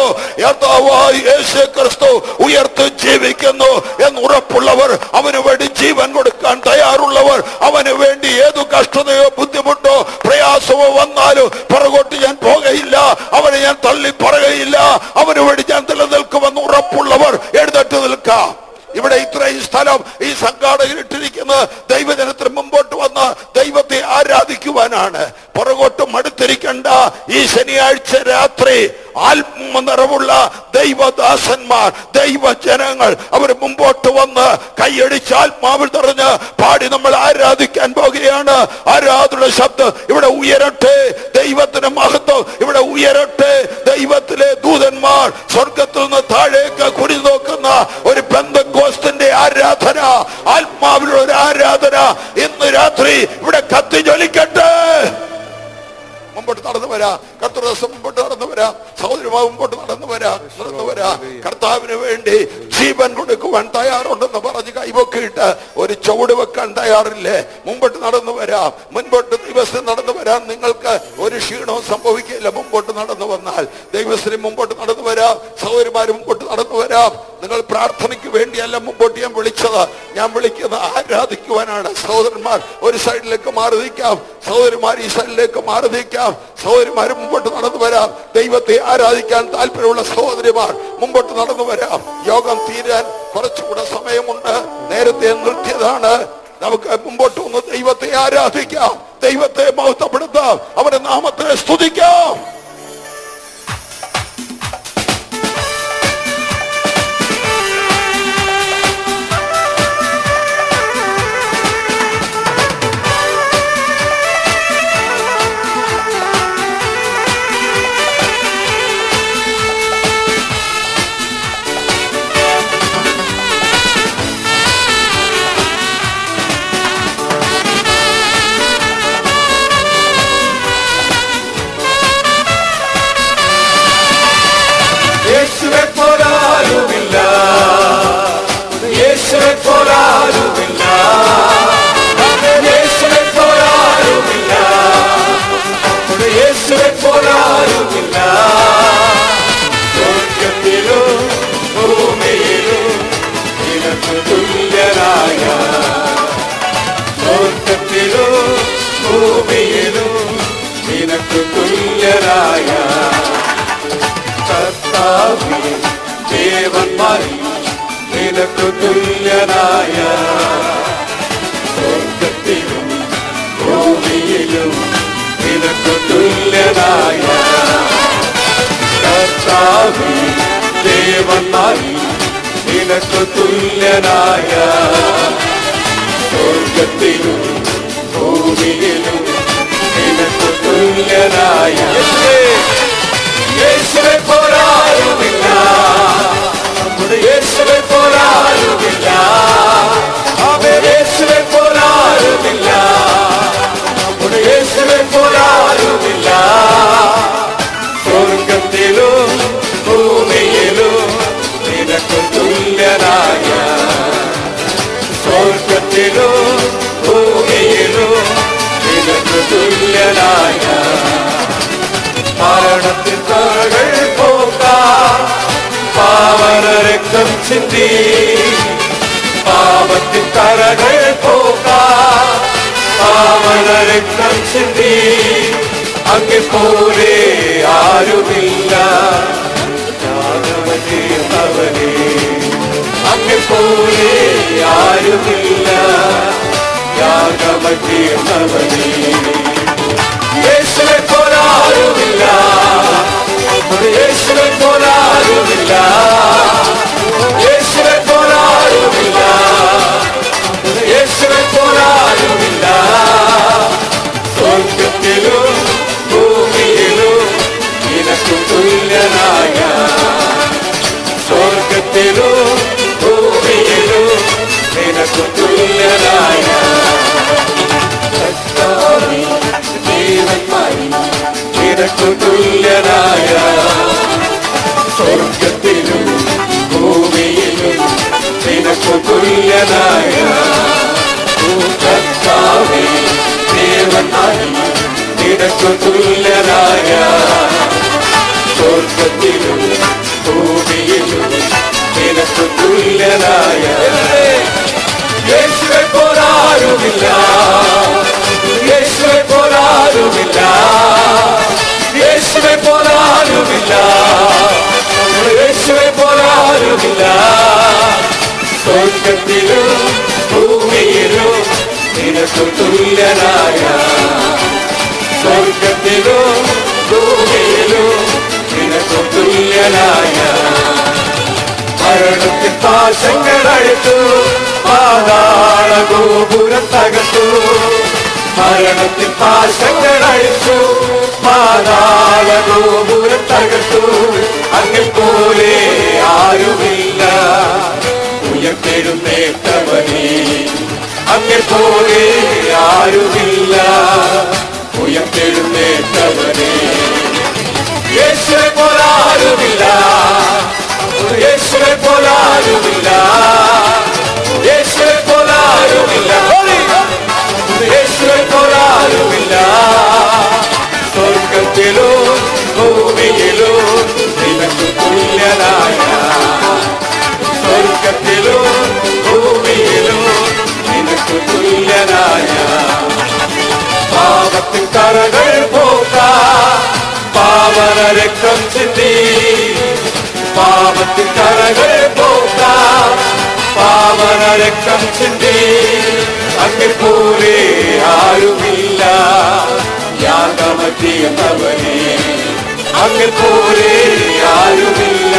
യേശു ക്രിസ്തു ഉയർത്ത് ജീവിക്കുന്നു എന്ന് ഉറപ്പുള്ളവർ, അവന് വേണ്ടി ജീവൻ കൊടുക്കാൻ തയ്യാറുള്ളവർ, അവന് വേണ്ടി ഏതു കഷ്ടതയോ ബുദ്ധിമുട്ടോ പ്രയാസമോ വന്നാലും പുറകോട്ട് ഞാൻ പോകുകയില്ല, അവനെ ഞാൻ തള്ളി പറയുകയില്ല, അവന് വേണ്ടി ഞാൻ നിലനിൽക്കുമെന്ന് ഉറപ്പുള്ളവർ എഴുന്നേറ്റ് നിൽക്കാം. ഇവിടെ ഇത്രയും സ്ഥലം ഈ സംഘാടകർ ഇട്ടിരിക്കുന്നത് ദൈവജനത്തിന് മുമ്പോട്ട് വന്ന് ദൈവത്തെ ആരാധിക്കുവാനാണ്. പുറകോട്ട് മടുത്തിരിക്കേണ്ട. ഈ ശനിയാഴ്ച രാത്രി ആത്മനിറവുള്ള ദൈവദാസന്മാർ, ദൈവജനങ്ങൾ അവർ മുമ്പോട്ട് വന്ന് കൈയടിച്ച് ആത്മാവിൽ നിറഞ്ഞ് പാടി നമ്മൾ ആരാധിക്കാൻ പോകുകയാണ്. ആരാധന ശബ്ദം ഇവിടെ ഉയരട്ടെ, ദൈവത്തിന് മഹത്വം ഇവിടെ ഉയരട്ടെ. ദൈവത്തിലെ ദൂതന്മാർ സ്വർഗത്തിൽ നിന്ന് താഴേക്ക് കുടി നോക്കുന്ന ഒരു പെന്തക്കോസ്തിന്റെ ആരാധന, ആത്മാവിലുള്ള ഒരു ആരാധന ഇന്ന് രാത്രി ഇവിടെ കത്തി ജ്വലിക്കട്ടെ. മുമ്പോട്ട് നടന്നു വരാം, കർത്തൃദാസം മുമ്പോട്ട് നടന്നു വരാം, സഹോദരിമാവ് മുമ്പോട്ട് നടന്നു വരാം. കർത്താവിന് വേണ്ടി ജീവൻ കൊടുക്കുവാൻ തയ്യാറുണ്ടെന്ന് പറഞ്ഞ് കൈവക്കിയിട്ട് ഒരു ചുവട് വെക്കാൻ തയ്യാറില്ലേ? മുമ്പോട്ട് നടന്നു വരാം, മുൻപോട്ട് ദൈവസ്ഥ നടന്നു വരാൻ നിങ്ങൾക്ക് ഒരു ക്ഷീണവും സംഭവിക്കില്ല. മുമ്പോട്ട് നടന്നു വന്നാൽ ദൈവസ്ഥ മുമ്പോട്ട് നടന്നു വരാം, സഹോദരിമാര് മുമ്പോട്ട് നടന്നു വരാം. നിങ്ങൾ പ്രാർത്ഥനയ്ക്ക് വേണ്ടിയല്ല മുമ്പോട്ട് ഞാൻ വിളിച്ചത്, ഞാൻ വിളിക്കുന്നത് ആരാധിക്കുവാനാണ്. സഹോദരന്മാർ ഒരു സൈഡിലേക്ക് മാറി നിൽക്കാം, സഹോദരിമാർ ഈ സൈഡിലേക്ക് മാറി നിൽക്കാം. സഹോദരിമാരും മുമ്പോട്ട് നടന്നു വരാം. ദൈവത്തെ ആരാധിക്കാൻ താല്പര്യമുള്ള സഹോദരിമാർ മുമ്പോട്ട് നടന്നു വരാം. യോഗം തീരാൻ കുറച്ചുകൂടെ സമയമുണ്ട്, നേരത്തെ നിർത്തിയതാണ്. നമുക്ക് മുമ്പോട്ട് വന്ന് ദൈവത്തെ ആരാധിക്കാം, ദൈവത്തെ മഹത്വപ്പെടുത്താം, അവരുടെ നാമത്തെ സ്തുതിക്കാം. നിനക്കു തുല്യനായ സ്വർഗ്ഗത്തിലും ഭൂമിയിലും നിനക്കു തുല്യനായ കർത്താവേ ദേവന്മാരിൽ നിനക്കു തുല്യനായ സ്വർഗ്ഗത്തിലും ഭൂമിയിലും നിനക്കു തുല്യനായ യേശുവേ പോരാരുമില്ല, യേശുവേ പോരാരുമില്ല, യേശുവേ പോരാരുമില്ല, യേശുവേ പോരാരുമില്ല. സ്വർഗത്തിലും ഭൂമിയിലും നിനക്കു തുല്യനായ സ്വർഗത്തിലും ഭൂമിയിലും നിനക്കു തുല്യനായ മരണത്തിൻ കറകൾ പോക്കാം പാവന രക്തം ചിന്തി പാപത്തിൻ കറകൾ പോക്കാം പാവന രക്തം ചിന്തി അങ്ങെ പോലെ ആരുമില്ല യാഗമതീർന്നവനേ അങ്ങെ പോലെ ആരുമില്ല യാഗമതീർന്നവനേ യേശുവെ പോലാരുമില്ല യേശുവെ പോലാരുമില്ല യേശുവെ പോലാരുമില്ല യേശുവെ പോലാരുമില്ല സ്വർഗത്തിലും ഭൂമിയിലും നിനക്കു തുല്യനായ സ്വർഗത്തിലും ഭൂമിയിലും നിനക്കു തുല്യനായ നിനക്കു തുല്യനായ സ്വർഗത്തിലും ഭൂമിയിലും നിനക്കു തുല്യനായ കർത്താവേ ദേവനായി നിനക്കു തുല്യനായ സ്വർഗത്തിലും ഭൂമിയിലും നിനക്കു തുല്യനായ യേശുവെ പോലാരുമില്ല യേശുവെ പോലാരുമില്ല യേശുവെ പോലാരുമില്ല യേശുവെ പോലാരുമില്ല സ്വർഗത്തിലും ഭൂമിയിലും നിനക്കു തുല്യനായ സ്വർഗത്തിലും ഭൂമിയിലും നിനക്കു തുല്യനായ മരണത്തിൻ പാശങ്ങൾ അഴിച്ചു പാതാള ഗോപുരം തകർത്തു മരണത്തിൻ പാശങ്ങൾ അഴിച്ചു പാതാള ഗോപുരം തകർത്തു അങ്ങെ പോലെ ആരുമില്ല ഉയർത്തെഴുന്നേറ്റവനേ അങ്ങെ പോലെ ആരുമില്ല ഉയർത്തെഴുന്നേറ്റവനേ യേശുവെ പോലാരുമില്ല യേശുവെ പോലാരുമില്ല യേശുവെ പോലാരുമില്ല യേശുവെ പോലാരുമില്ല സ്വർഗത്തിലും ഭൂമിയിലും നിനക്കു തുല്യനായ സ്വർഗത്തിലും ഭൂമിയിലും നിനക്കു തുല്യനായ പാപത്തിൻ കറകൾ പോക്കാം പാവന രക്തം ചിന്തി പാപത്തിൻ കറകൾ പോക്കാം പാവന രക്തം ചിന്തി അങ്ങെ പോലെ ആരുമില്ല യാഗമതീർന്നവനേ അങ്ങെ പോലെ ആരുമില്ല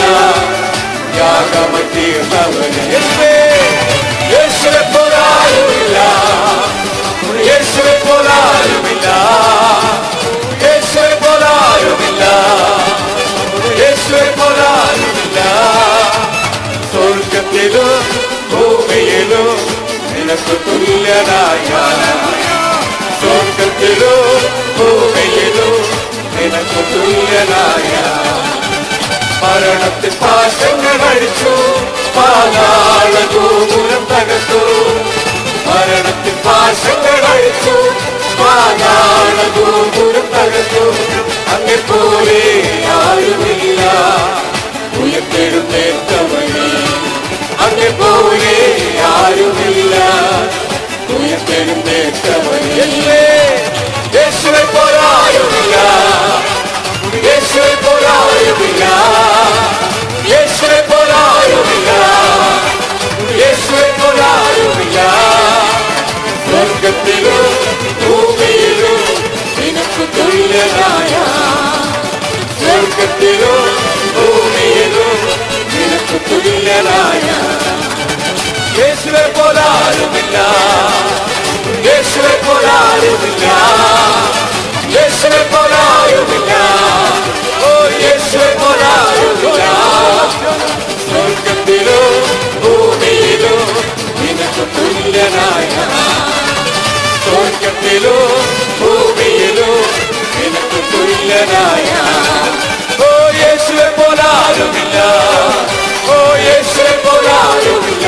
യാഗമതീർന്നവനേ യേശുവെ പോലാരുമില്ല യേശുവെ പോലാരുമില്ല യേശുവെ പോലാരുമില്ല യേശുവെ പോലാരുമില്ല സ്വർഗത്തിലും ഭൂമിയിലും നിനക്കു തുല്യനായ സ്വർഗത്തിലും ഭൂമിയിലും നിനക്കു തുല്യനായ മരണത്തിൻ പാശങ്ങൾ അഴിച്ചു പാതാള ഗോപുരം തകർത്തു മരണത്തിൻ പാശങ്ങൾ അഴിച്ചു പാതാള ഗോപുരം തകർത്തു അങ്ങെ പോലെ ആരുമില്ല ഉയർത്തെഴുന്നേറ്റവനേ അങ്ങെ പോലെ ആരുമില്ല ഉയർത്തെഴുന്നേറ്റവനേ യേശുവെ പോലാരുമില്ല യേശുവെ പോലാരുമില്ല യേശുവെ പോലാരുമില്ല യേശുവെ പോലാരുമില്ല സ്വർഗത്തിലും ഭൂമിയിലും നിനക്കു തുല്യനായ സ്വർഗത്തിലും ഭൂമിയിലും നിനക്കു തുല്യനായ യേശുവെ പോലാരുമില്ല യേശുവെ പോലാരുമില്ല യേശുവെ പോലാരുമില്ല ഓ യേശുവെ പോലാരുമില്ല സ്വർഗത്തിലും ഭൂമിയിലും നിനക്കു തുല്യനായ സ്വർഗത്തിലും ഭൂമിയിലും നിനക്കു തുല്യനായ ഓ യേശുവെ പോലാരുമില്ല ഓ യേശുവെ പോലാരുമില്ല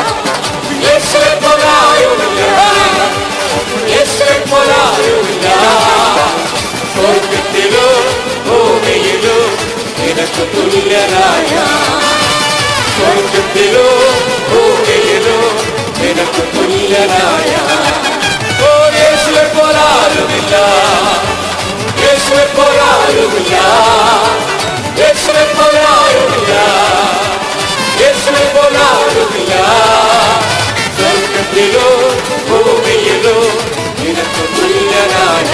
യേശുവെ പോലാരുമില്ല യേശുവെ പോലാരുമില്ല പോലാരുമില്ല, യേശുവെ പോലാരുമില്ല, യേശുവെ പോലാരുമില്ല, യേശുവെ പോലാരുമില്ല. സ്വർഗത്തിലോ ഭൂമിയിലോ നിനക്ക് തുല്യനായ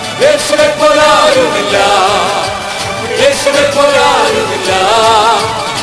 യേശുവേ പോലാരുമില്ല,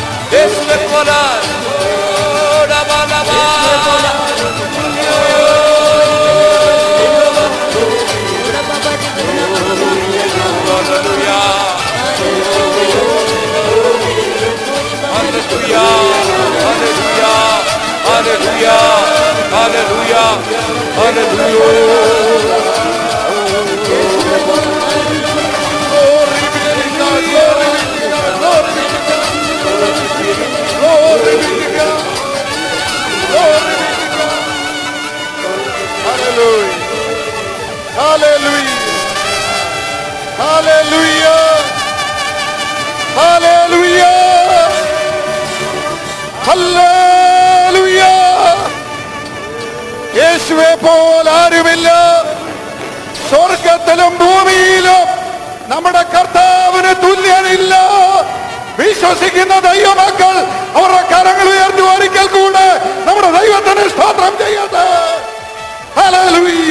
യേശുവെ പോലെ ആരുമില്ല. സ്വർഗത്തിലും ഭൂമിയിലും നമ്മുടെ കർത്താവിന് തുല്യനില്ല. വിശ്വസിക്കുന്ന ദൈവമക്കൾ അവരുടെ കരങ്ങൾ ഉയർത്തി ഒരിക്കൽ കൂടെ നമ്മുടെ ദൈവത്തിന് സ്തോത്രം ചെയ്യട്ടെ. ഹല്ലേലൂയ.